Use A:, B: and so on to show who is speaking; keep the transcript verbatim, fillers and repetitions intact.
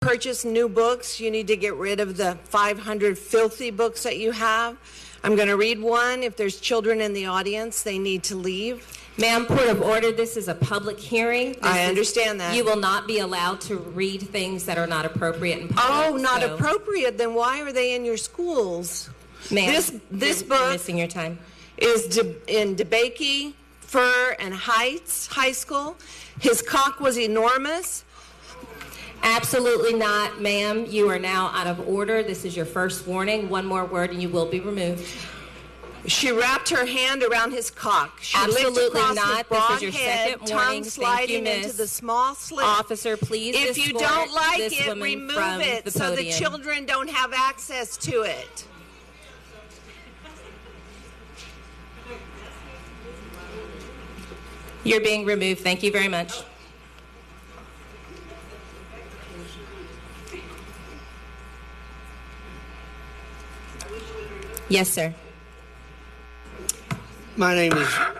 A: purchase new books. You need to get rid of the five hundred filthy books that you have. I'm going to read one. If there's children in the audience, they need to leave.
B: Ma'am, point of order, this is a public hearing. This
A: I
B: is,
A: understand that.
B: You will not be allowed to read things that are not appropriate in public.
A: Oh, not
B: so.
A: appropriate? Then why are they in your schools?
B: Ma'am,
A: this, this
B: you're,
A: book
B: you're missing your time.
A: is de- in DeBakey, Fur, and Heights High School. His cock was enormous.
B: Absolutely not, ma'am. You are now out of order. This is your first warning. One more word and you will be removed.
A: She wrapped her hand around his cock. She
B: Absolutely
A: licked across
B: not.
A: his broad
B: This is your
A: head,
B: second
A: tongue
B: warning.
A: sliding
B: Thank you,
A: into the small slit.
B: Officer, please
A: If you
B: escort
A: don't like
B: this
A: it,
B: woman
A: remove
B: from
A: it
B: the
A: so the
B: podium.
A: children don't have access to it.
B: You're being removed. Thank you very much. Yes, sir.
C: My name is